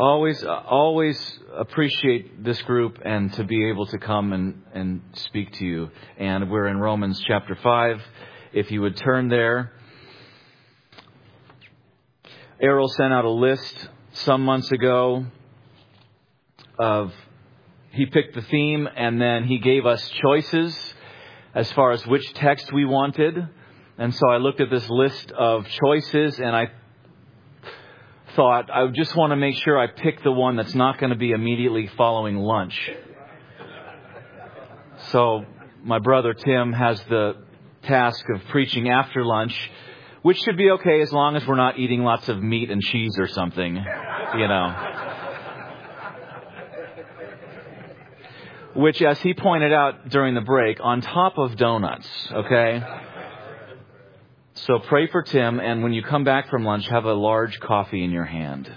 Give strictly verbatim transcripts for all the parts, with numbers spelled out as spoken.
Always, always appreciate this group and to be able to come and, and speak to you. And we're in Romans chapter five. If you would turn there. Errol sent out a list some months ago of, he picked the theme and then he gave us choices as far as which text we wanted. And so I looked at this list of choices and I thought, I just want to make sure I pick the one that's not going to be immediately following lunch. So my brother Tim has the task of preaching after lunch, which should be okay as long as we're not eating lots of meat and cheese or something, you know. Which, as he pointed out during the break, on top of donuts, okay? So pray for Tim, and when you come back from lunch, have a large coffee in your hand.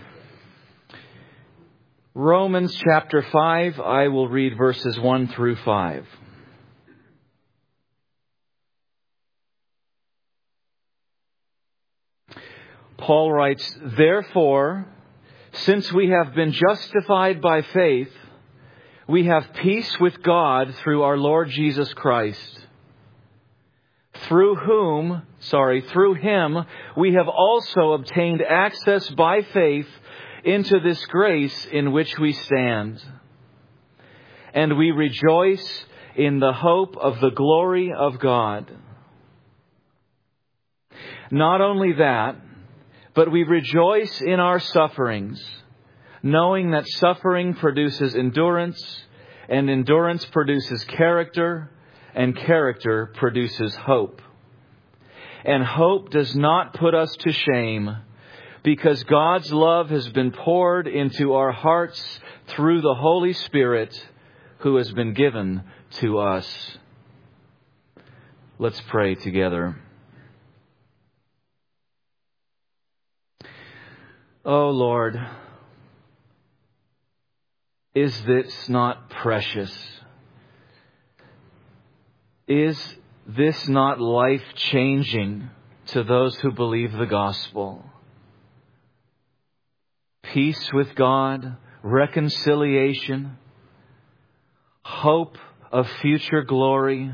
Romans chapter five, I will read verses one through five. Paul writes, "Therefore, since we have been justified by faith, we have peace with God through our Lord Jesus Christ, through whom, sorry, through Him, we have also obtained access by faith into this grace in which we stand. And we rejoice in the hope of the glory of God. Not only that, but we rejoice in our sufferings, knowing that suffering produces endurance, and endurance produces character, and character produces hope. And hope does not put us to shame, because God's love has been poured into our hearts through the Holy Spirit who has been given to us." Let's pray together. Oh Lord, is this not precious? Is this not life-changing to those who believe the gospel? Peace with God, reconciliation, hope of future glory,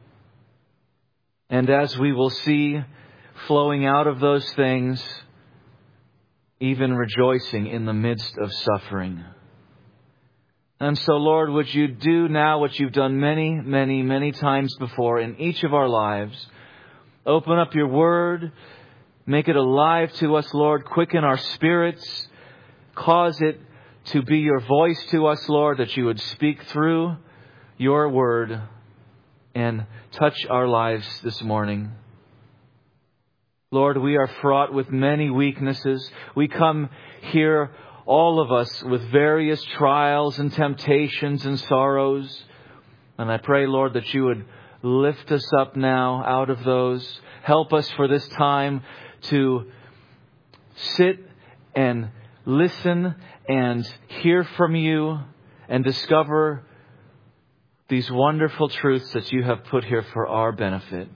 and as we will see, flowing out of those things, even rejoicing in the midst of suffering. And so, Lord, would you do now what you've done many, many, many times before in each of our lives? Open up your word. Make it alive to us, Lord. Quicken our spirits. Cause it to be your voice to us, Lord, that you would speak through your word and touch our lives this morning. Lord, we are fraught with many weaknesses. We come here, all of us, with various trials and temptations and sorrows. And I pray, Lord, that you would lift us up now out of those. Help us for this time to sit and listen and hear from you and discover these wonderful truths that you have put here for our benefit.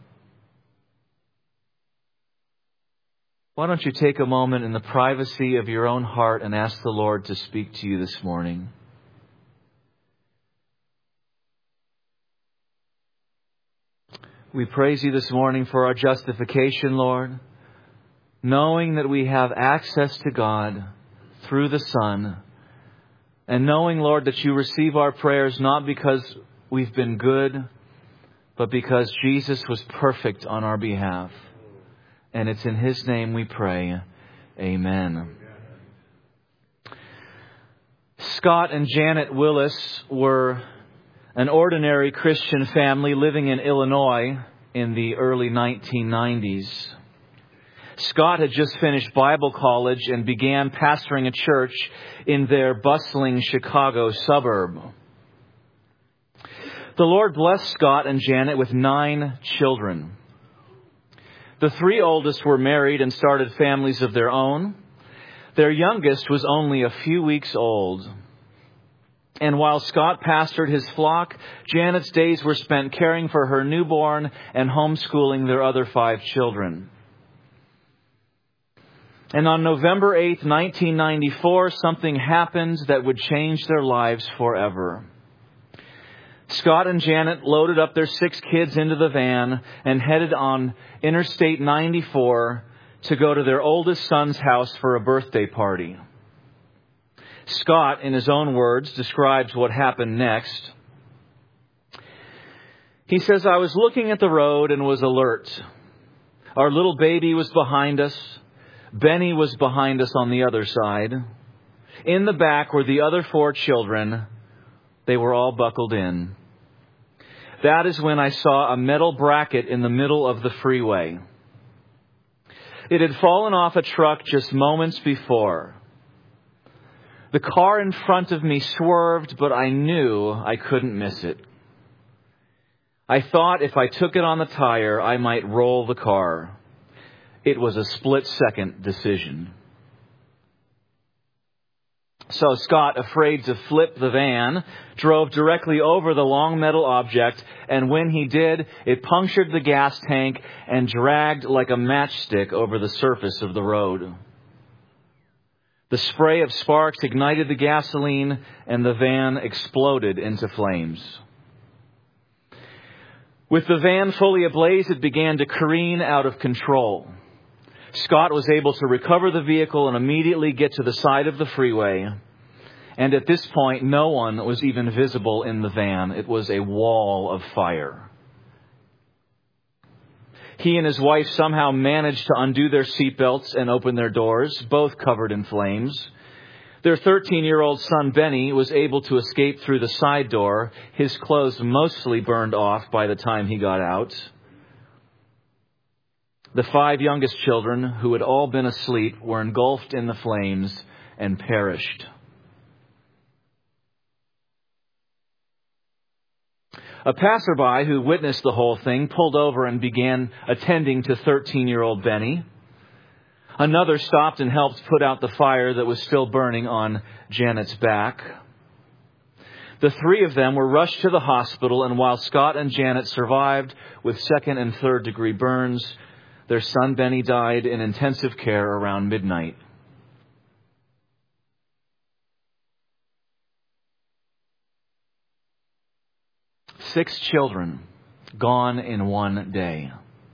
Why don't you take a moment in the privacy of your own heart and ask the Lord to speak to you this morning? We praise you this morning for our justification, Lord, knowing that we have access to God through the Son, and knowing, Lord, that you receive our prayers not because we've been good, but because Jesus was perfect on our behalf. And it's in His name we pray. Amen. Scott and Janet Willis were an ordinary Christian family living in Illinois in the early nineteen nineties. Scott had just finished Bible college and began pastoring a church in their bustling Chicago suburb. The Lord blessed Scott and Janet with nine children. The three oldest were married and started families of their own. Their youngest was only a few weeks old. And while Scott pastored his flock, Janet's days were spent caring for her newborn and homeschooling their other five children. And on November eighth, nineteen ninety-four, something happened that would change their lives forever. Scott and Janet loaded up their six kids into the van and headed on Interstate ninety-four to go to their oldest son's house for a birthday party. Scott, in his own words, describes what happened next. He says, "I was looking at the road and was alert. Our little baby was behind us. Benny was behind us on the other side. In the back were the other four children. They were all buckled in. That is when I saw a metal bracket in the middle of the freeway. It had fallen off a truck just moments before. The car in front of me swerved, but I knew I couldn't miss it. I thought if I took it on the tire, I might roll the car. It was a split-second decision." So Scott, afraid to flip the van, drove directly over the long metal object, and when he did, it punctured the gas tank and dragged like a matchstick over the surface of the road. The spray of sparks ignited the gasoline, and the van exploded into flames. With the van fully ablaze, it began to careen out of control. Scott was able to recover the vehicle and immediately get to the side of the freeway. And at this point, no one was even visible in the van. It was a wall of fire. He and his wife somehow managed to undo their seatbelts and open their doors, both covered in flames. Their thirteen-year-old son, Benny, was able to escape through the side door, his clothes mostly burned off by the time he got out. The five youngest children, who had all been asleep, were engulfed in the flames and perished. A passerby who witnessed the whole thing pulled over and began attending to thirteen-year-old Benny. Another stopped and helped put out the fire that was still burning on Janet's back. The three of them were rushed to the hospital, and while Scott and Janet survived with second and third degree burns, their son Benny died in intensive care around midnight. Six children gone in one day.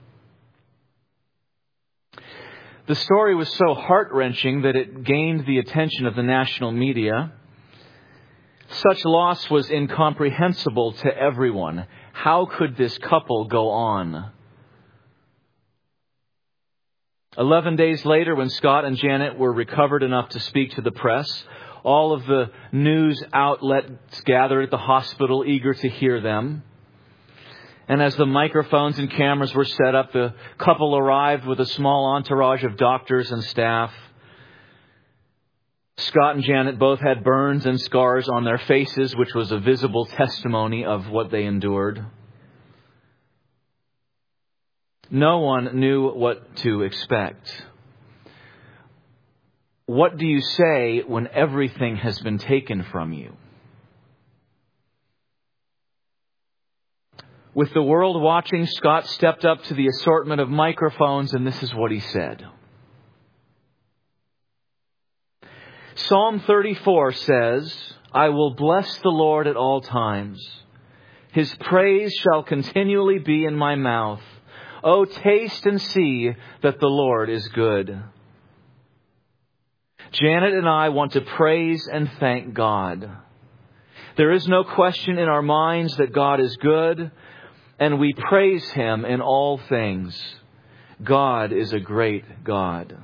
The story was so heart-wrenching that it gained the attention of the national media. Such loss was incomprehensible to everyone. How could this couple go on? Eleven days later, when Scott and Janet were recovered enough to speak to the press, all of the news outlets gathered at the hospital, eager to hear them. And as the microphones and cameras were set up, the couple arrived with a small entourage of doctors and staff. Scott and Janet both had burns and scars on their faces, which was a visible testimony of what they endured. No one knew what to expect. What do you say when everything has been taken from you? With the world watching, Scott stepped up to the assortment of microphones, and this is what he said. Psalm thirty-four says, "I will bless the Lord at all times. His praise shall continually be in my mouth. Oh, taste and see that the Lord is good." Janet and I want to praise and thank God. There is no question in our minds that God is good, and we praise Him in all things. God is a great God.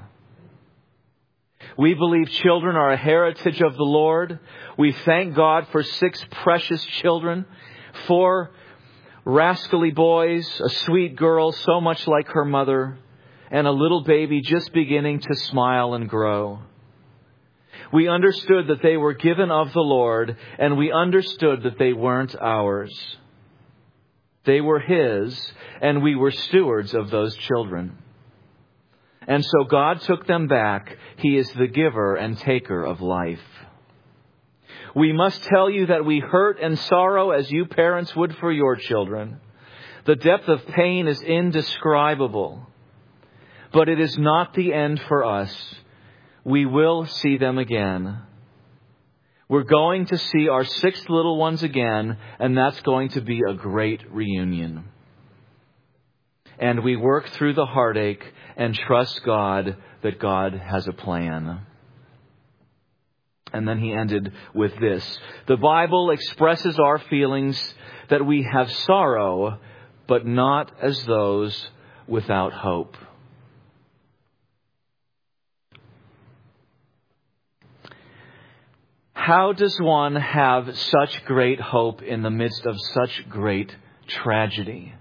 We believe children are a heritage of the Lord. We thank God for six precious children, four rascally boys, a sweet girl so much like her mother, and a little baby just beginning to smile and grow. We understood that they were given of the Lord, and we understood that they weren't ours. They were His, and we were stewards of those children. And so God took them back. He is the giver and taker of life. We must tell you that we hurt and sorrow as you parents would for your children. The depth of pain is indescribable. But it is not the end for us. We will see them again. We're going to see our six little ones again, and that's going to be a great reunion. And we work through the heartache and trust God that God has a plan. And then he ended with this. The Bible expresses our feelings that we have sorrow, but not as those without hope. How does one have such great hope in the midst of such great tragedy?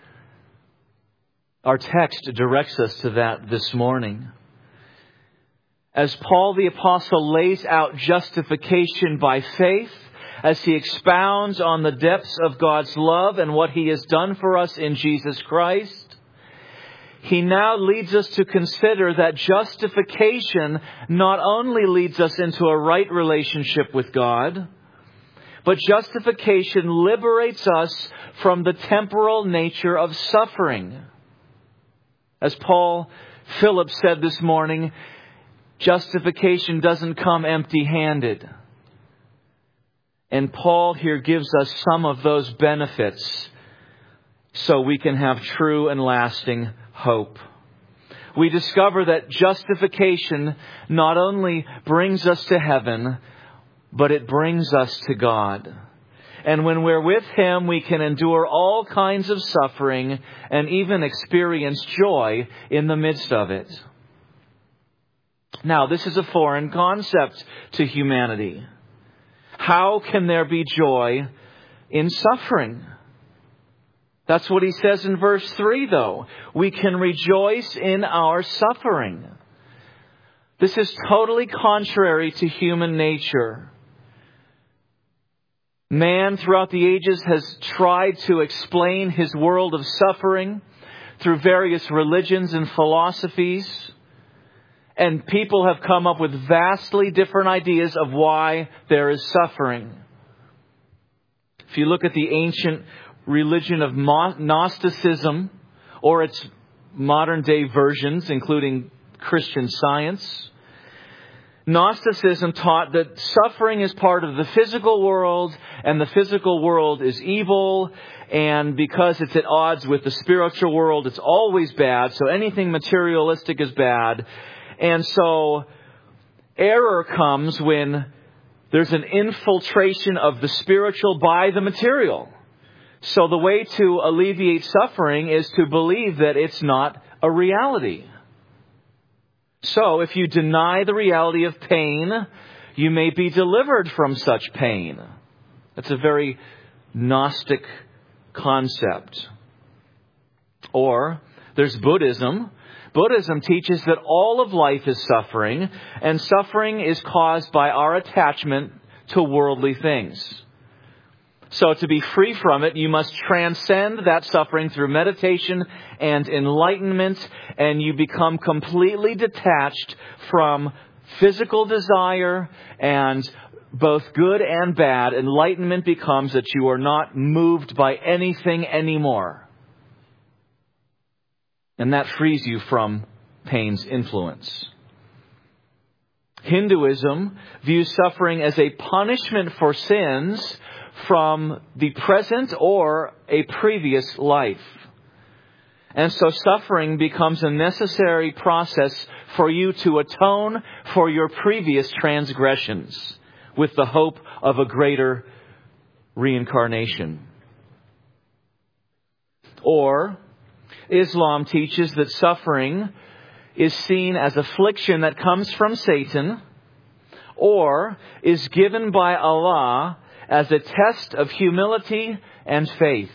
Our text directs us to that this morning. As Paul the Apostle lays out justification by faith, as he expounds on the depths of God's love and what he has done for us in Jesus Christ, he now leads us to consider that justification not only leads us into a right relationship with God, but justification liberates us from the temporal nature of suffering. As Paul Philip said this morning, justification doesn't come empty-handed. And Paul here gives us some of those benefits so we can have true and lasting hope. We discover that justification not only brings us to heaven, but it brings us to God. And when we're with Him, we can endure all kinds of suffering and even experience joy in the midst of it. Now, this is a foreign concept to humanity. How can there be joy in suffering? That's what he says in verse three, though. We can rejoice in our suffering. This is totally contrary to human nature. Man throughout the ages has tried to explain his world of suffering through various religions and philosophies. And people have come up with vastly different ideas of why there is suffering. If you look at the ancient religion of Gnosticism, or its modern day versions, including Christian Science, Gnosticism taught that suffering is part of the physical world, and the physical world is evil, and because it's at odds with the spiritual world, it's always bad, so anything materialistic is bad. And so error comes when there's an infiltration of the spiritual by the material. So the way to alleviate suffering is to believe that it's not a reality. So if you deny the reality of pain, you may be delivered from such pain. That's a very Gnostic concept. Or there's Buddhism. Buddhism teaches that all of life is suffering, and suffering is caused by our attachment to worldly things. So to be free from it, you must transcend that suffering through meditation and enlightenment, and you become completely detached from physical desire and both good and bad. Enlightenment becomes that you are not moved by anything anymore. And that frees you from pain's influence. Hinduism views suffering as a punishment for sins from the present or a previous life. And so suffering becomes a necessary process for you to atone for your previous transgressions with the hope of a greater reincarnation. Or Islam teaches that suffering is seen as affliction that comes from Satan or is given by Allah as a test of humility and faith.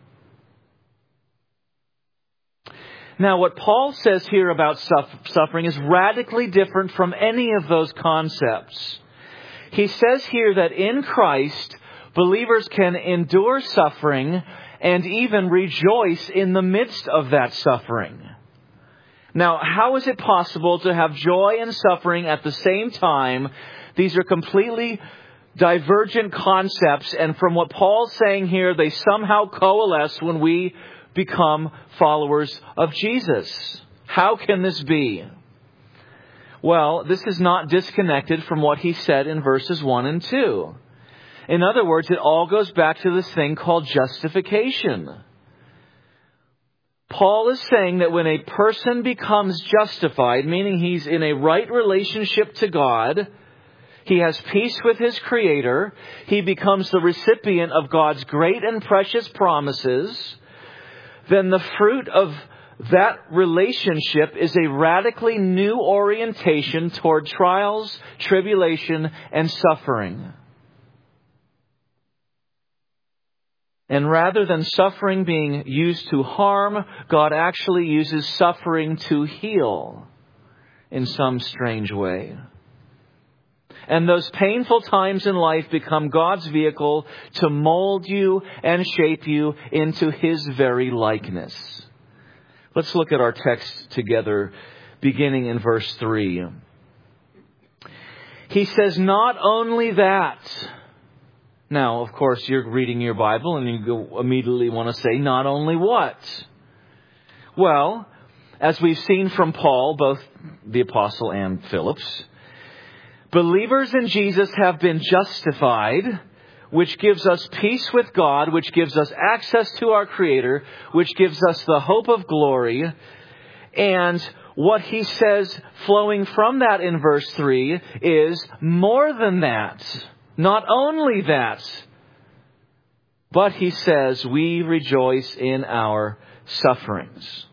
Now, what Paul says here about suffering is radically different from any of those concepts. He says here that in Christ, believers can endure suffering and even rejoice in the midst of that suffering. Now, how is it possible to have joy and suffering at the same time? These are completely divergent concepts, and from what Paul's saying here, they somehow coalesce when we become followers of Jesus. How can this be? Well, this is not disconnected from what he said in verses one and two. In other words, it all goes back to this thing called justification. Paul is saying that when a person becomes justified, meaning he's in a right relationship to God, he has peace with his Creator, he becomes the recipient of God's great and precious promises, then the fruit of that relationship is a radically new orientation toward trials, tribulation, and suffering. And rather than suffering being used to harm, God actually uses suffering to heal in some strange way. And those painful times in life become God's vehicle to mold you and shape you into His very likeness. Let's look at our text together, beginning in verse three. He says, not only that. Now, of course, you're reading your Bible and you go immediately want to say, not only what? Well, as we've seen from Paul, both the Apostle and Phillips, believers in Jesus have been justified, which gives us peace with God, which gives us access to our Creator, which gives us the hope of glory. And what he says flowing from that in verse three is more than that. Not only that, but he says we rejoice in our sufferings.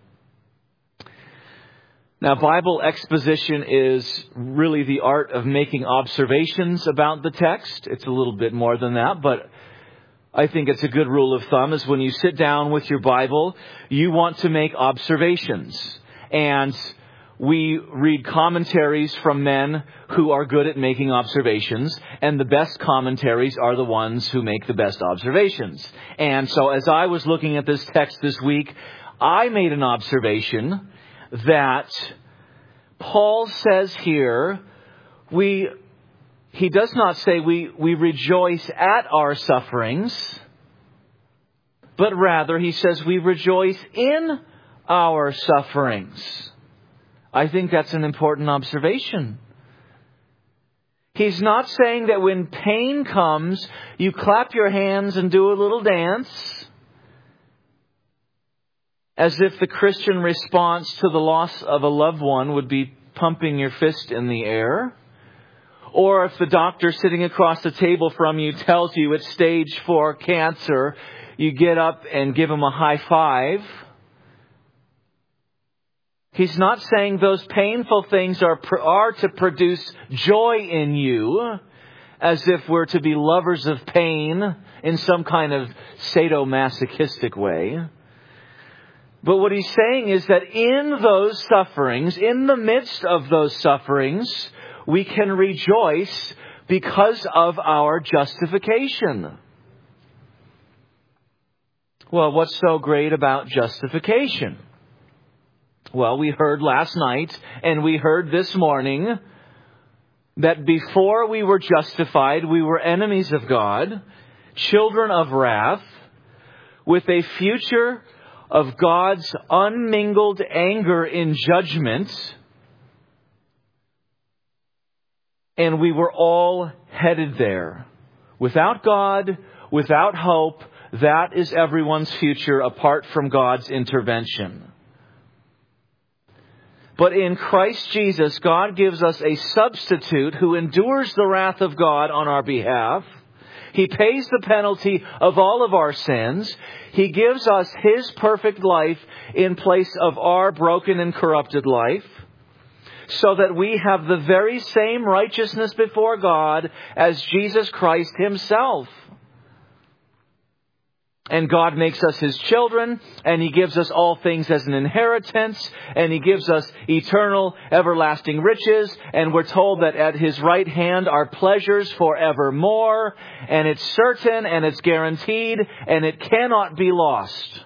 Now, Bible exposition is really the art of making observations about the text. It's a little bit more than that, but I think it's a good rule of thumb is when you sit down with your Bible, you want to make observations. And we read commentaries from men who are good at making observations, and the best commentaries are the ones who make the best observations. And so as I was looking at this text this week, I made an observation that Paul says here, we he does not say we, we rejoice at our sufferings, but rather he says we rejoice in our sufferings. I think that's an important observation. He's not saying that when pain comes, you clap your hands and do a little dance, as if the Christian response to the loss of a loved one would be pumping your fist in the air. Or if the doctor sitting across the table from you tells you it's stage four cancer, you get up and give him a high five. He's not saying those painful things are, are to produce joy in you, as if we're to be lovers of pain in some kind of sadomasochistic way. But what he's saying is that in those sufferings, in the midst of those sufferings, we can rejoice because of our justification. Well, what's so great about justification? Well, we heard last night and we heard this morning that before we were justified, we were enemies of God, children of wrath, with a future of God's unmingled anger in judgment. And we were all headed there. Without God, without hope, that is everyone's future apart from God's intervention. But in Christ Jesus, God gives us a substitute who endures the wrath of God on our behalf. He pays the penalty of all of our sins. He gives us His perfect life in place of our broken and corrupted life, so that we have the very same righteousness before God as Jesus Christ Himself. And God makes us His children, and He gives us all things as an inheritance, and He gives us eternal, everlasting riches, and we're told that at His right hand are pleasures forevermore, and it's certain, and it's guaranteed, and it cannot be lost.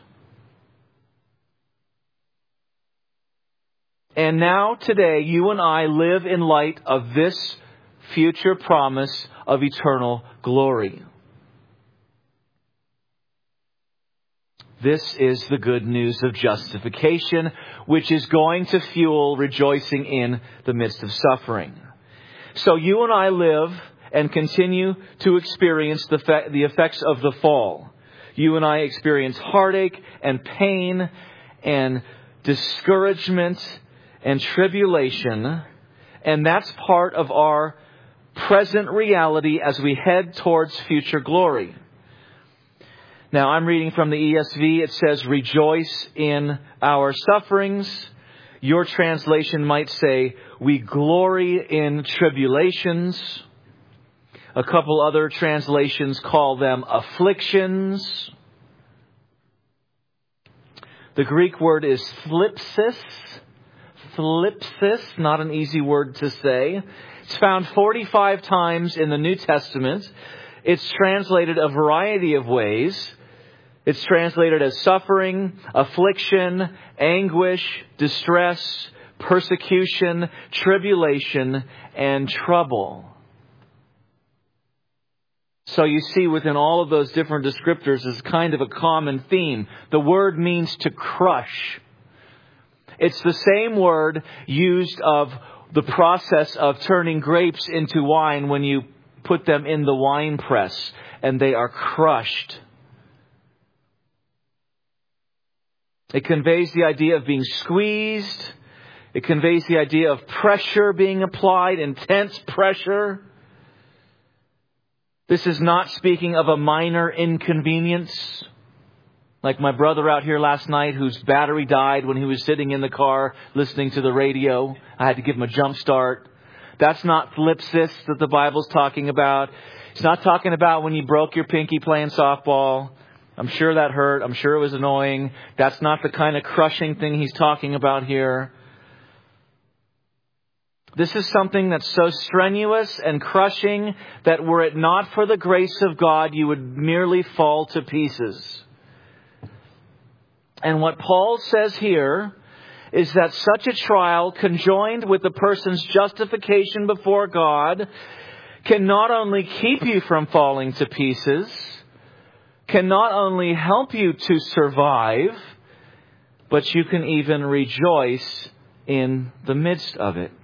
And now, today, you and I live in light of this future promise of eternal glory. This is the good news of justification, which is going to fuel rejoicing in the midst of suffering. So you and I live and continue to experience the, fe- the effects of the fall. You and I experience heartache and pain and discouragement and tribulation. And that's part of our present reality as we head towards future glory. Now, I'm reading from the E S V. It says, rejoice in our sufferings. Your translation might say, we glory in tribulations. A couple other translations call them afflictions. The Greek word is thlipsis. Thlipsis, not an easy word to say. It's found forty-five times in the New Testament. It's translated a variety of ways. It's translated as suffering, affliction, anguish, distress, persecution, tribulation, and trouble. So you see within all of those different descriptors is kind of a common theme. The word means to crush. It's the same word used of the process of turning grapes into wine when you put them in the wine press and they are crushed. It conveys the idea of being squeezed. It conveys the idea of pressure being applied, intense pressure. This is not speaking of a minor inconvenience. Like my brother out here last night whose battery died when he was sitting in the car listening to the radio. I had to give him a jump start. That's not thlipsis that the Bible's talking about. It's not talking about when you broke your pinky playing softball. I'm sure that hurt. I'm sure it was annoying. That's not the kind of crushing thing he's talking about here. This is something that's so strenuous and crushing that were it not for the grace of God, you would merely fall to pieces. And what Paul says here is that such a trial, conjoined with the person's justification before God, can not only keep you from falling to pieces, can not only help you to survive, but you can even rejoice in the midst of it.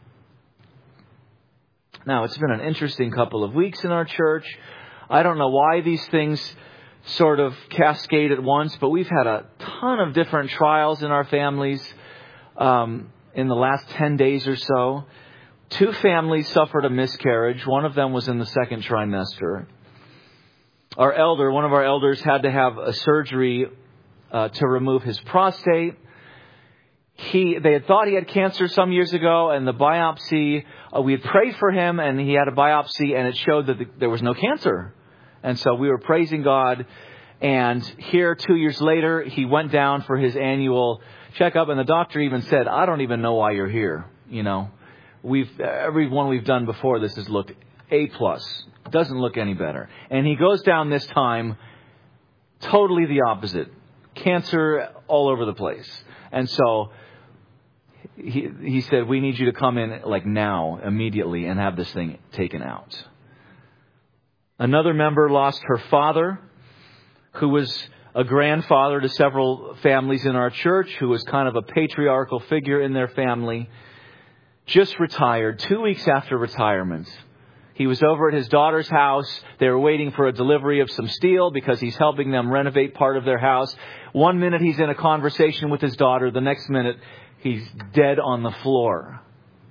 Now, it's been an interesting couple of weeks in our church. I don't know why these things sort of cascade at once, but we've had a ton of different trials in our families um, in the last ten days or so. Two families suffered a miscarriage. One of them was in the second trimester. Our elder, one of our elders, had to have a surgery uh, to remove his prostate. He, they had thought he had cancer some years ago, and the biopsy, uh, we had prayed for him, and he had a biopsy, and it showed that the, there was no cancer. And so we were praising God. And here, two years later, he went down for his annual checkup, and the doctor even said, I don't even know why you're here. You know, we've every one we've done before this has looked A plus. Doesn't look any better. And he goes down this time totally the opposite. Cancer all over the place. And so he, he said, we need you to come in like now, immediately, and have this thing taken out. Another member lost her father, who was a grandfather to several families in our church, who was kind of a patriarchal figure in their family. Just retired, two weeks after retirement. He was over at his daughter's house. They were waiting for a delivery of some steel because he's helping them renovate part of their house. One minute he's in a conversation with his daughter. The next minute he's dead on the floor.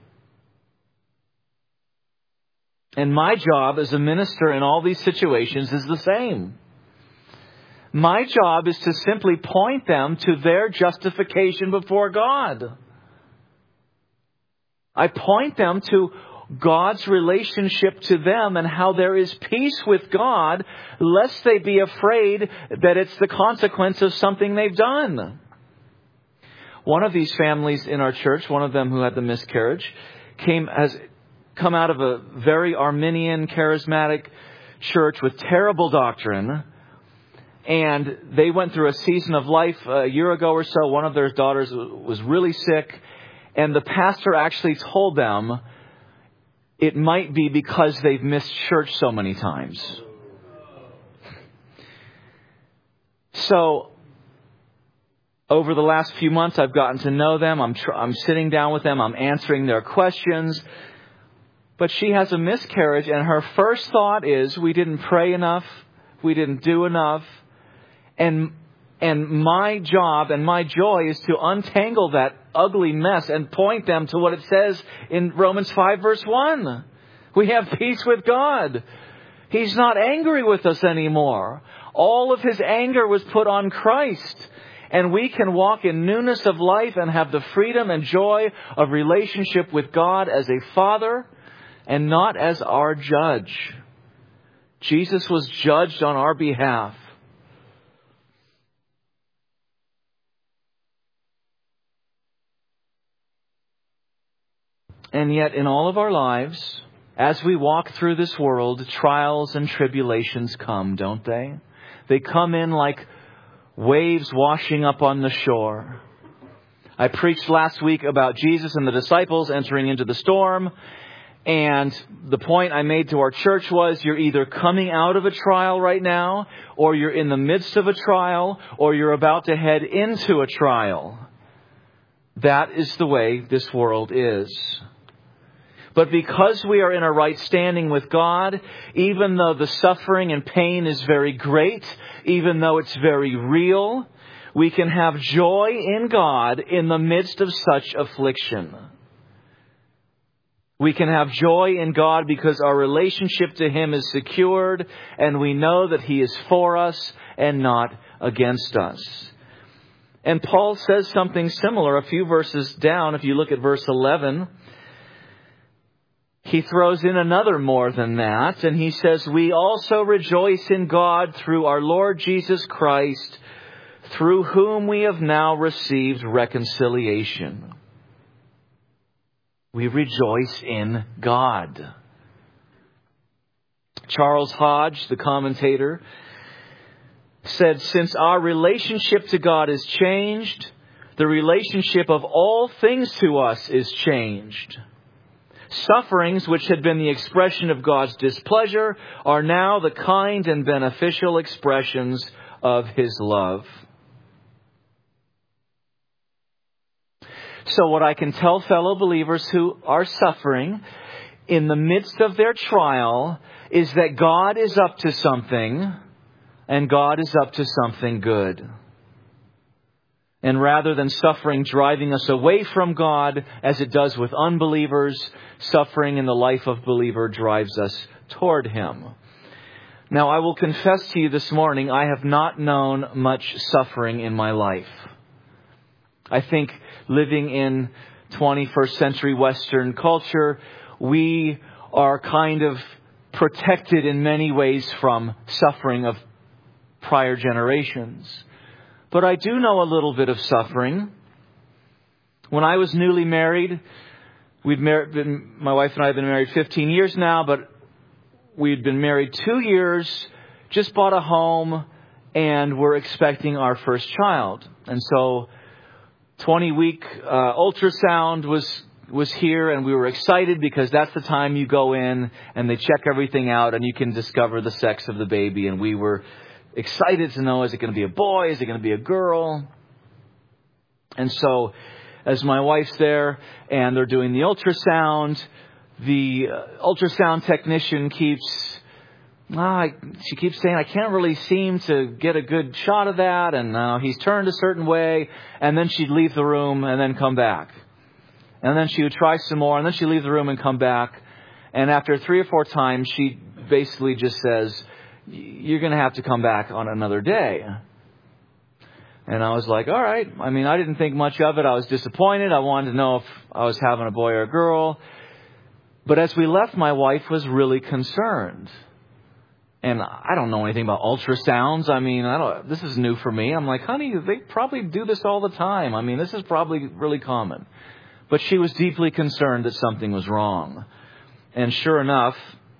And my job as a minister in all these situations is the same. My job is to simply point them to their justification before God. I point them to God's relationship to them and how there is peace with God, lest they be afraid that it's the consequence of something they've done. One of these families in our church, one of them who had the miscarriage, came has come out of a very Arminian, charismatic church with terrible doctrine. And they went through a season of life a year ago or so. One of their daughters was really sick. And the pastor actually told them it might be because they've missed church so many times. So over the last few months, I've gotten to know them. I'm tr- I'm sitting down with them. I'm answering their questions. But she has a miscarriage, and her first thought is, we didn't pray enough. We didn't do enough. And and my job and my joy is to untangle that ugly mess and point them to what it says in Romans five, verse one. We have peace with God. He's not angry with us anymore. All of His anger was put on Christ. And we can walk in newness of life and have the freedom and joy of relationship with God as a Father and not as our judge. Jesus was judged on our behalf. And yet in all of our lives, as we walk through this world, trials and tribulations come, don't they? They come in like waves washing up on the shore. I preached last week about Jesus and the disciples entering into the storm. And the point I made to our church was, you're either coming out of a trial right now, or you're in the midst of a trial, or you're about to head into a trial. That is the way this world is. But because we are in a right standing with God, even though the suffering and pain is very great, even though it's very real, we can have joy in God in the midst of such affliction. We can have joy in God because our relationship to Him is secured, and we know that He is for us and not against us. And Paul says something similar a few verses down. If you look at verse eleven, he throws in another more than that, and he says, we also rejoice in God through our Lord Jesus Christ, through whom we have now received reconciliation. We rejoice in God. Charles Hodge, the commentator, said, since our relationship to God is changed, the relationship of all things to us is changed. Sufferings, which had been the expression of God's displeasure, are now the kind and beneficial expressions of His love. So what I can tell fellow believers who are suffering in the midst of their trial is that God is up to something, and God is up to something good. And rather than suffering driving us away from God, as it does with unbelievers, suffering in the life of believer drives us toward Him. Now, I will confess to you this morning, I have not known much suffering in my life. I think living in twenty-first century Western culture, we are kind of protected in many ways from suffering of prior generations. But I do know a little bit of suffering. When I was newly married, we'd mar- been, my wife and I have been married fifteen years now, but we'd been married two years, just bought a home, and we're expecting our first child. And so twenty-week uh, ultrasound was was here, and we were excited because that's the time you go in and they check everything out and you can discover the sex of the baby. And we were excited to know, is it going to be a boy? Is it going to be a girl? And so as my wife's there and they're doing the ultrasound, the ultrasound technician keeps, ah, she keeps saying, I can't really seem to get a good shot of that. And uh, he's turned a certain way. And then she'd leave the room and then come back. And then she would try some more. And then she'd leave the room and come back. And after three or four times, she basically just says, you're going to have to come back on another day. And I was like, all right. I mean, I didn't think much of it. I was disappointed. I wanted to know if I was having a boy or a girl. But as we left, my wife was really concerned. And I don't know anything about ultrasounds. I mean, I don't, this is new for me. I'm like, honey, they probably do this all the time. I mean, this is probably really common. But she was deeply concerned that something was wrong. And sure enough,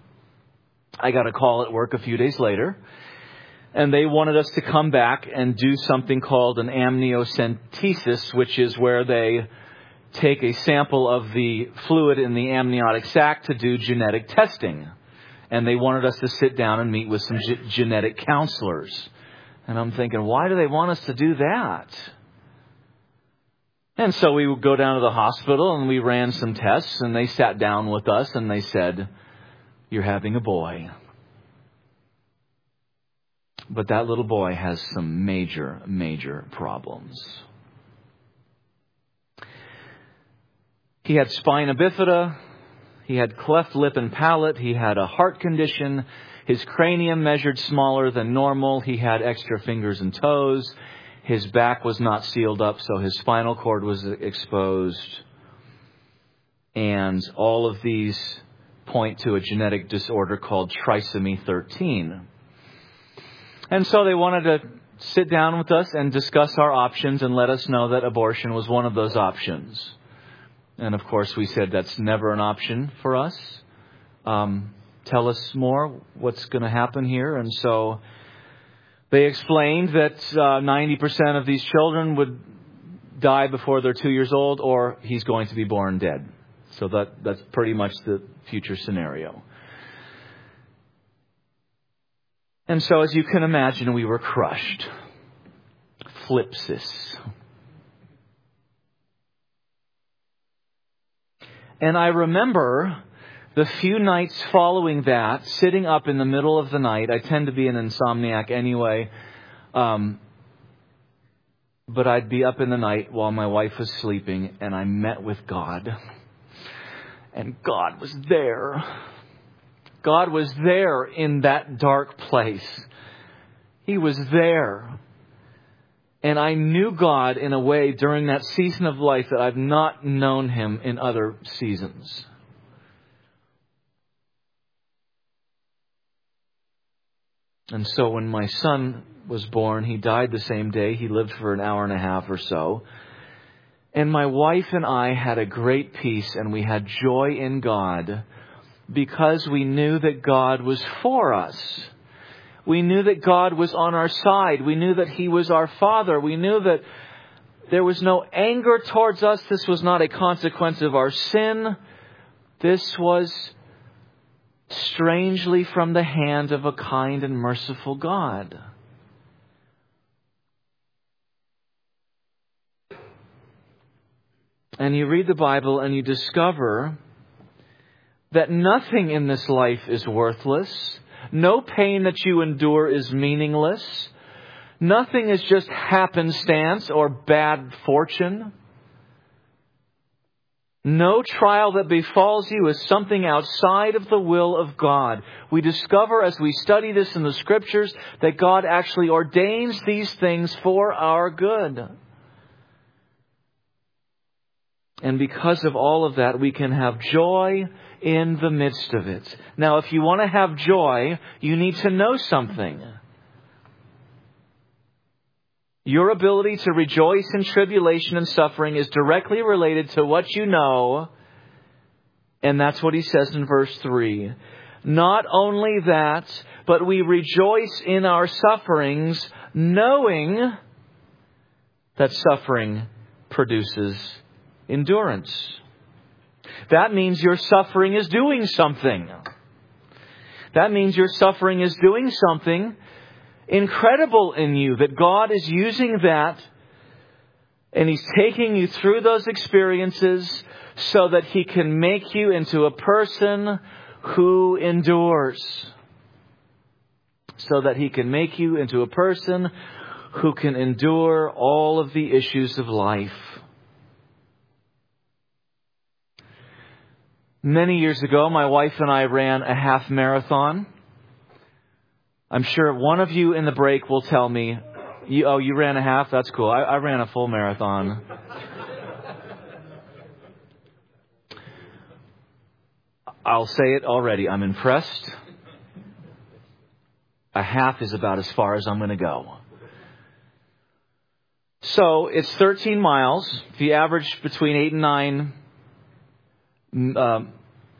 I got a call at work a few days later, and they wanted us to come back and do something called an amniocentesis, which is where they take a sample of the fluid in the amniotic sac to do genetic testing. And they wanted us to sit down and meet with some ge- genetic counselors. And I'm thinking, why do they want us to do that? And so we would go down to the hospital and we ran some tests, and they sat down with us and they said, "You're having a boy. But that little boy has some major, major problems." He had spina bifida. He had cleft lip and palate. He had a heart condition. His cranium measured smaller than normal. He had extra fingers and toes. His back was not sealed up, so his spinal cord was exposed. And all of these point to a genetic disorder called trisomy thirteen. And so they wanted to sit down with us and discuss our options and let us know that abortion was one of those options. And of course we said that's never an option for us. Um, tell us more. What's going to happen here? And so they explained that uh, ninety percent of these children would die before they're two years old, or he's going to be born dead. So that that's pretty much the future scenario. And so, as you can imagine, we were crushed. Flipsis. And I remember the few nights following that, sitting up in the middle of the night. I tend to be an insomniac anyway. Um, but I'd be up in the night while my wife was sleeping, and I met with God. And God was there. God was there in that dark place. He was there. And I knew God in a way during that season of life that I've not known Him in other seasons. And so when my son was born, he died the same day. He lived for an hour and a half or so. And my wife and I had a great peace, and we had joy in God because we knew that God was for us. We knew that God was on our side. We knew that He was our Father. We knew that there was no anger towards us. This was not a consequence of our sin. This was strangely from the hand of a kind and merciful God. And you read the Bible and you discover that nothing in this life is worthless. No pain that you endure is meaningless. Nothing is just happenstance or bad fortune. No trial that befalls you is something outside of the will of God. We discover as we study this in the Scriptures that God actually ordains these things for our good. And because of all of that, we can have joy in the midst of it. Now, if you want to have joy, you need to know something. Your ability to rejoice in tribulation and suffering is directly related to what you know. And that's what he says in verse three. Not only that, but we rejoice in our sufferings, knowing that suffering produces endurance. That means your suffering is doing something. That means your suffering is doing something incredible in you, that God is using that and He's taking you through those experiences so that He can make you into a person who endures. So that He can make you into a person who can endure all of the issues of life. Many years ago, my wife and I ran a half marathon. I'm sure one of you in the break will tell me, you, oh, you ran a half? That's cool. I, I ran a full marathon. I'll say it already. I'm impressed. A half is about as far as I'm going to go. So it's thirteen miles. If you average between eight and nine, um,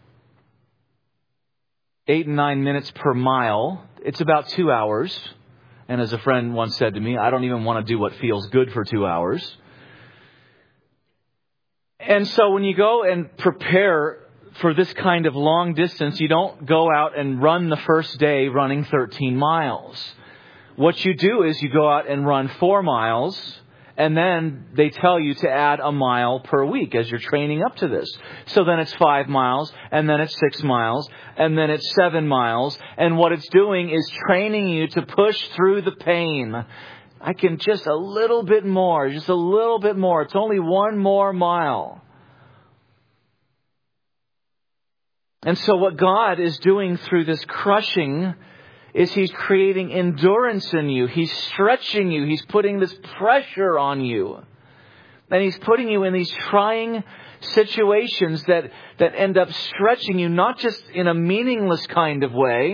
eight and nine minutes per mile, it's about two hours. And as a friend once said to me, I don't even want to do what feels good for two hours. And so when you go and prepare for this kind of long distance, you don't go out and run the first day running thirteen miles. What you do is you go out and run four miles And then they tell you to add a mile per week as you're training up to this. So then it's five miles, and then it's six miles, and then it's seven miles. And what it's doing is training you to push through the pain. I can just a little bit more, just a little bit more. It's only one more mile. And so what God is doing through this crushing is He's creating endurance in you. He's stretching you. He's putting this pressure on you. And He's putting you in these trying situations that, that end up stretching you, not just in a meaningless kind of way,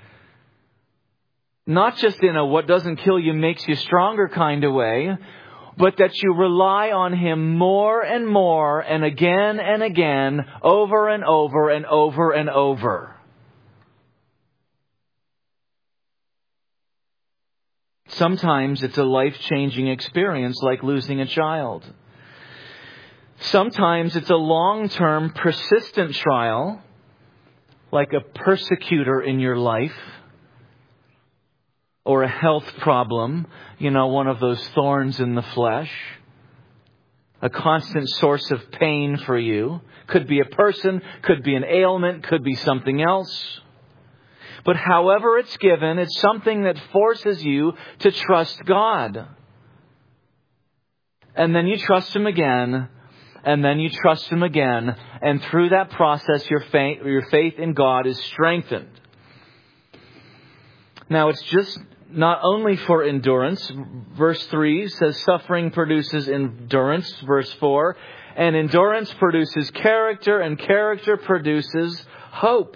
not just in a what doesn't kill you makes you stronger kind of way, but that you rely on Him more and more and again and again, over and over and over and over. Sometimes it's a life-changing experience like losing a child. Sometimes it's a long-term, persistent trial, like a persecutor in your life, or a health problem, you know, one of those thorns in the flesh, a constant source of pain for you. Could be a person, could be an ailment, could be something else. But however it's given, it's something that forces you to trust God. And then you trust Him again, and then you trust Him again, and through that process your faith, your faith in God is strengthened. Now it's just not only for endurance. Verse three says suffering produces endurance. Verse four, and endurance produces character, and character produces hope.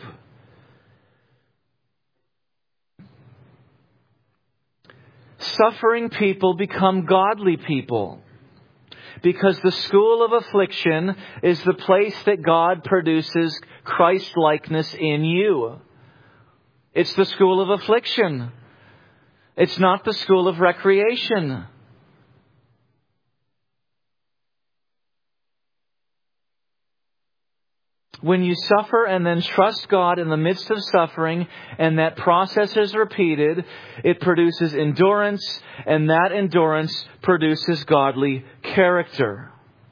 Suffering people become godly people because the school of affliction is the place that God produces Christ-likeness in you. It's the school of affliction. It's not the school of recreation. When you suffer and then trust God in the midst of suffering, and that process is repeated, it produces endurance, and that endurance produces godly character.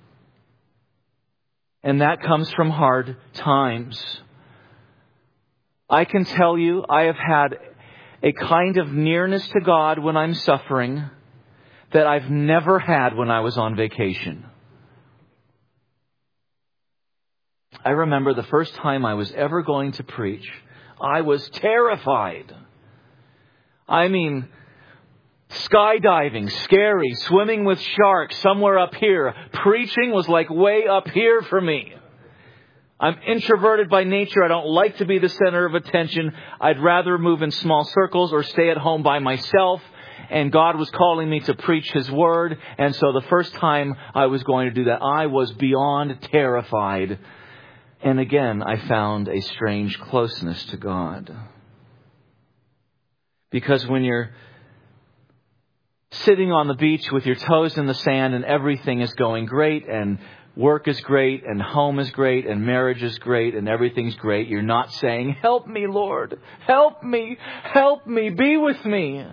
And that comes from hard times. I can tell you, I have had a kind of nearness to God when I'm suffering that I've never had when I was on vacation. I remember the first time I was ever going to preach, I was terrified. I mean, skydiving, scary, swimming with sharks somewhere up here. Preaching was like way up here for me. I'm introverted by nature. I don't like to be the center of attention. I'd rather move in small circles or stay at home by myself. And God was calling me to preach His Word. And so the first time I was going to do that, I was beyond terrified. And again, I found a strange closeness to God. Because when you're sitting on the beach with your toes in the sand and everything is going great and work is great and home is great and marriage is great and everything's great, you're not saying, "Help me, Lord. Help me. Help me. Be with me."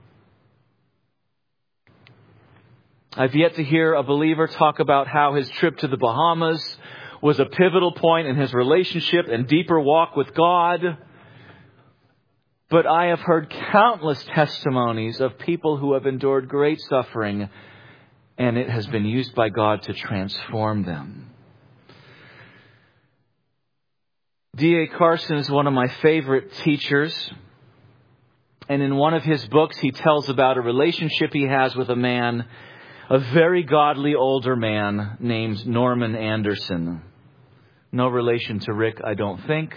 I've yet to hear a believer talk about how his trip to the Bahamas was a pivotal point in his relationship and deeper walk with God. But I have heard countless testimonies of people who have endured great suffering, and it has been used by God to transform them. D A Carson is one of my favorite teachers. And in one of his books, he tells about a relationship he has with a man, a very godly older man named Norman Anderson. No relation to Rick, I don't think.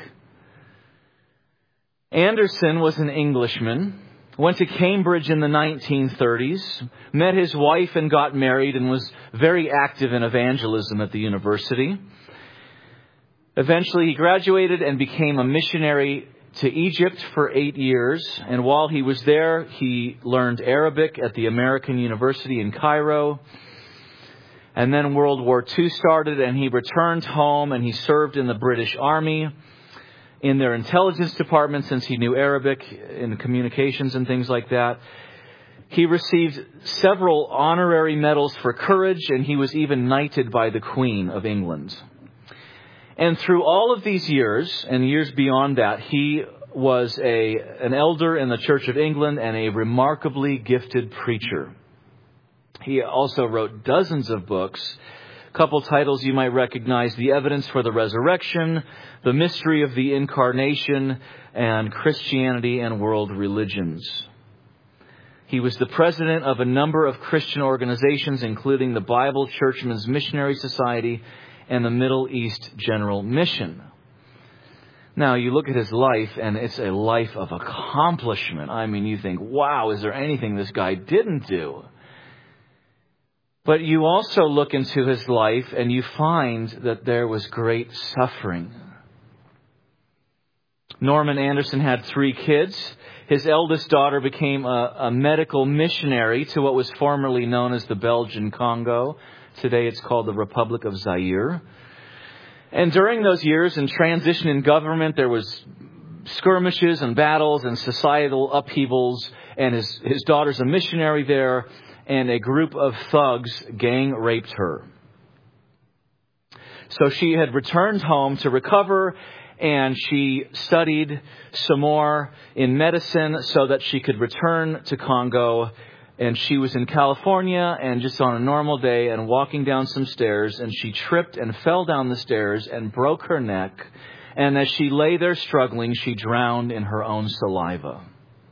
Anderson was an Englishman, went to Cambridge in the nineteen thirties, met his wife and got married, and was very active in evangelism at the university. Eventually he graduated and became a missionary to Egypt for eight years. And while he was there, he learned Arabic at the American University in Cairo. And then World War Two started, and he returned home, and he served in the British Army in their intelligence department since he knew Arabic in communications and things like that. He received several honorary medals for courage, and he was even knighted by the Queen of England. And through all of these years, and years beyond that, he was a an elder in the Church of England and a remarkably gifted preacher. He also wrote dozens of books. A couple titles you might recognize: The Evidence for the Resurrection, The Mystery of the Incarnation, and Christianity and World Religions. He was the president of a number of Christian organizations, including the Bible Churchmen's Missionary Society and the Middle East General Mission. Now, you look at his life, and it's a life of accomplishment. I mean, you think, wow, is there anything this guy didn't do? But you also look into his life, and you find that there was great suffering. Norman Anderson had three kids. His eldest daughter became a, a medical missionary to what was formerly known as the Belgian Congo. Today it's called the Republic of Zaire. And during those years in transition in government, there was skirmishes and battles and societal upheavals. And his, his daughter's a missionary there, and a group of thugs gang raped her. So she had returned home to recover, and she studied some more in medicine so that she could return to Congo. And she was in California, and just on a normal day, and walking down some stairs, and she tripped and fell down the stairs and broke her neck. And as she lay there struggling, she drowned in her own saliva.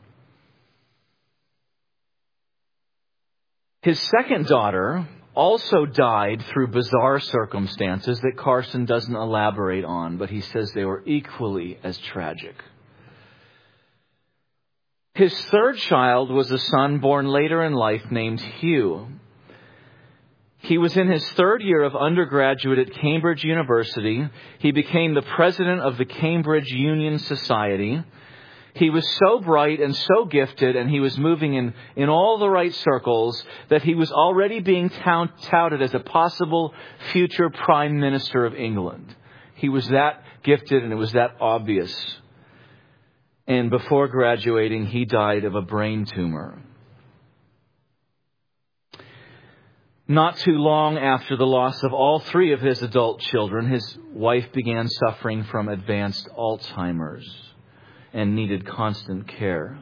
His second daughter also died through bizarre circumstances that Carson doesn't elaborate on, but he says they were equally as tragic. His third child was a son born later in life named Hugh. He was in his third year of undergraduate at Cambridge University. He became the president of the Cambridge Union Society. He was so bright and so gifted, and he was moving in, in all the right circles, that he was already being tout, touted as a possible future Prime Minister of England. He was that gifted, and it was that obvious. And before graduating, he died of a brain tumor. Not too long after the loss of all three of his adult children, his wife began suffering from advanced Alzheimer's and needed constant care.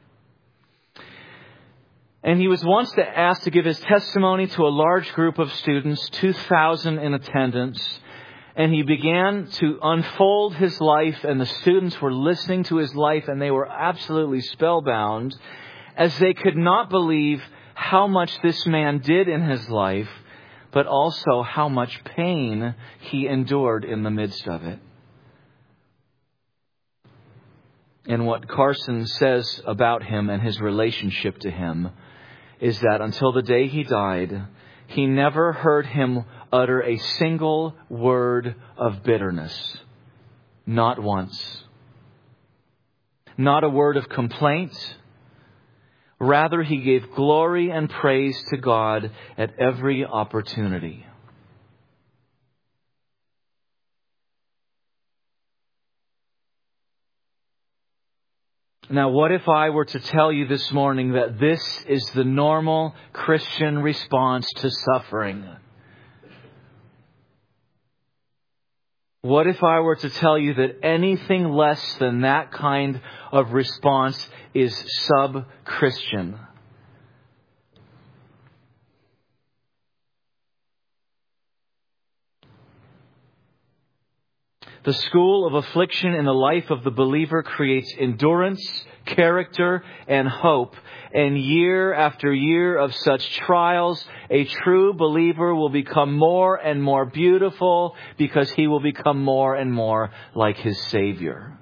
And he was once asked to give his testimony to a large group of students, two thousand in attendance. And he began to unfold his life, and the students were listening to his life, and they were absolutely spellbound, as they could not believe how much this man did in his life, but also how much pain he endured in the midst of it. And what Carson says about him and his relationship to him is that until the day he died, he never heard him utter a single word of bitterness. Not once. Not a word of complaint. Rather, he gave glory and praise to God at every opportunity. Now, what if I were to tell you this morning that this is the normal Christian response to suffering? What if I were to tell you that anything less than that kind of response is sub-Christian? The school of affliction in the life of the believer creates endurance, character, and hope. And year after year of such trials, a true believer will become more and more beautiful because he will become more and more like his Savior.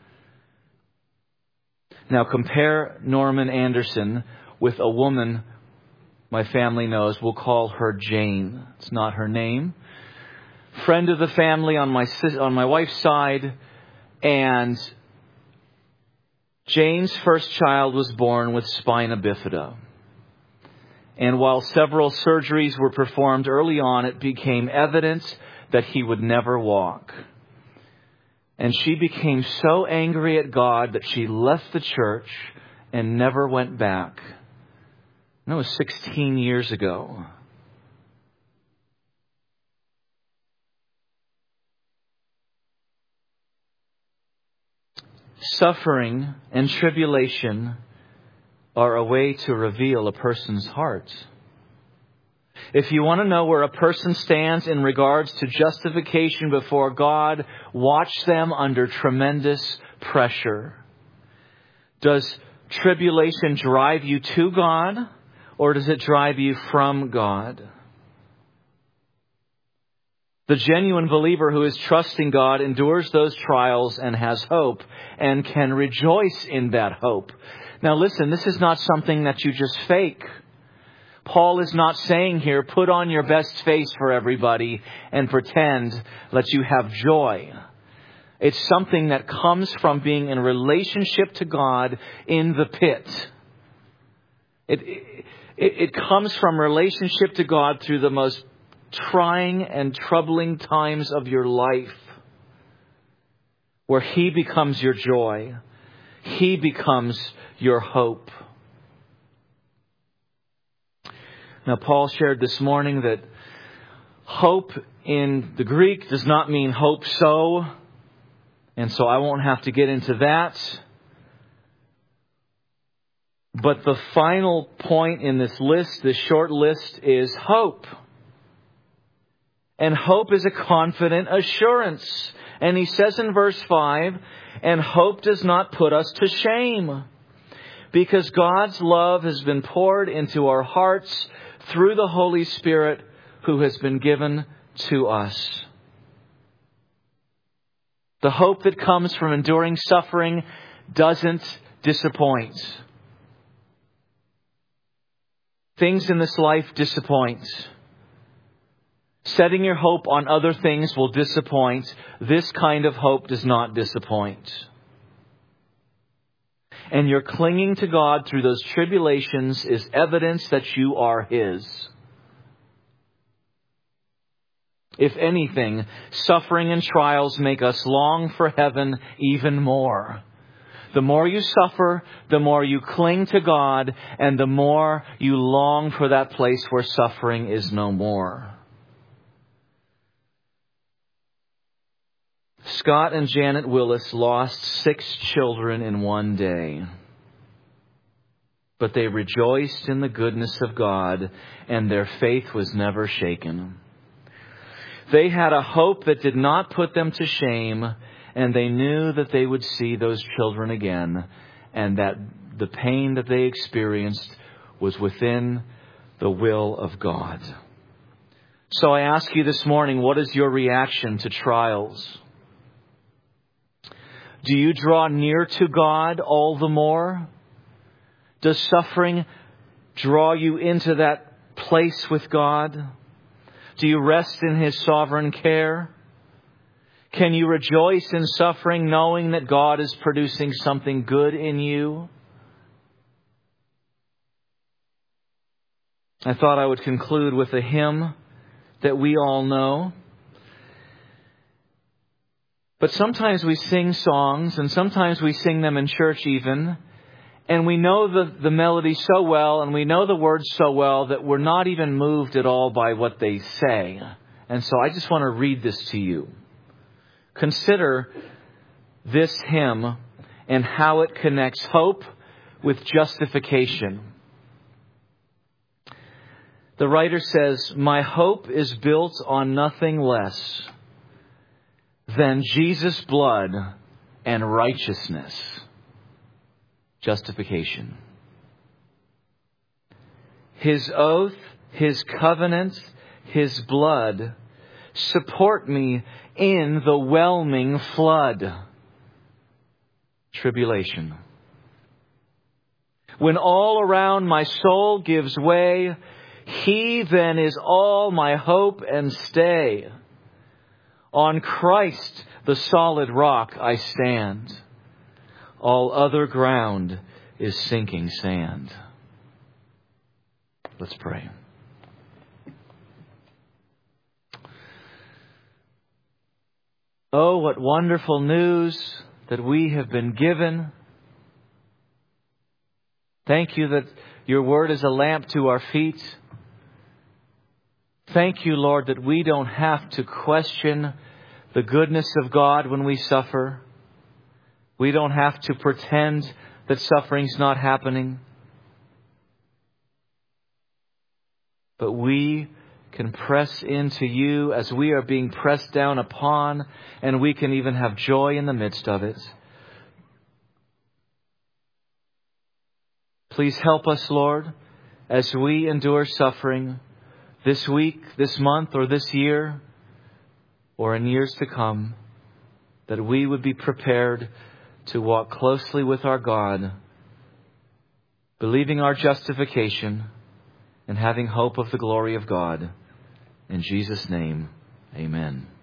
Now compare Norman Anderson with a woman my family knows. We'll call her Jane. It's not her name. Friend of the family on my on my wife's side, and Jane's first child was born with spina bifida. And while several surgeries were performed early on, it became evident that he would never walk. And she became so angry at God that she left the church and never went back. That was sixteen years ago. Suffering and tribulation are a way to reveal a person's heart. If you want to know where a person stands in regards to justification before God, watch them under tremendous pressure. Does tribulation drive you to God, or does it drive you from God? The genuine believer who is trusting God endures those trials and has hope and can rejoice in that hope. Now listen, this is not something that you just fake. Paul is not saying here, put on your best face for everybody and pretend that you have joy. It's something that comes from being in relationship to God in the pit. It, it, it comes from relationship to God through the most trying and troubling times of your life, where He becomes your joy. He becomes your hope. Now, Paul shared this morning that hope in the Greek does not mean hope so, and so I won't have to get into that. But the final point in this list, this short list, is hope. And hope is a confident assurance. And he says in verse five, and hope does not put us to shame, because God's love has been poured into our hearts through the Holy Spirit who has been given to us. The hope that comes from enduring suffering doesn't disappoint. Things in this life disappoint. Setting your hope on other things will disappoint. This kind of hope does not disappoint. And your clinging to God through those tribulations is evidence that you are His. If anything, suffering and trials make us long for heaven even more. The more you suffer, the more you cling to God, and the more you long for that place where suffering is no more. Scott and Janet Willis lost six children in one day. But they rejoiced in the goodness of God, and their faith was never shaken. They had a hope that did not put them to shame, and they knew that they would see those children again, and that the pain that they experienced was within the will of God. So I ask you this morning, what is your reaction to trials? Do you draw near to God all the more? Does suffering draw you into that place with God? Do you rest in His sovereign care? Can you rejoice in suffering knowing that God is producing something good in you? I thought I would conclude with a hymn that we all know. But sometimes we sing songs, and sometimes we sing them in church even, and we know the, the melody so well, and we know the words so well, that we're not even moved at all by what they say. And so I just want to read this to you. Consider this hymn and how it connects hope with justification. The writer says, "My hope is built on nothing less than Jesus' blood and righteousness." Justification. His oath, His covenant, His blood support me in the whelming flood. Tribulation. When all around my soul gives way, He then is all my hope and stay. On Christ, the solid rock, I stand. All other ground is sinking sand. Let's pray. Oh, what wonderful news that we have been given. Thank you that Your word is a lamp to our feet. Thank you, Lord, that we don't have to question the goodness of God when we suffer. We don't have to pretend that suffering's not happening. But we can press into you as we are being pressed down upon, and we can even have joy in the midst of it. Please help us, Lord, as we endure suffering this week, this month, or this year, or in years to come, that we would be prepared to walk closely with our God, believing our justification and having hope of the glory of God. In Jesus' name, amen.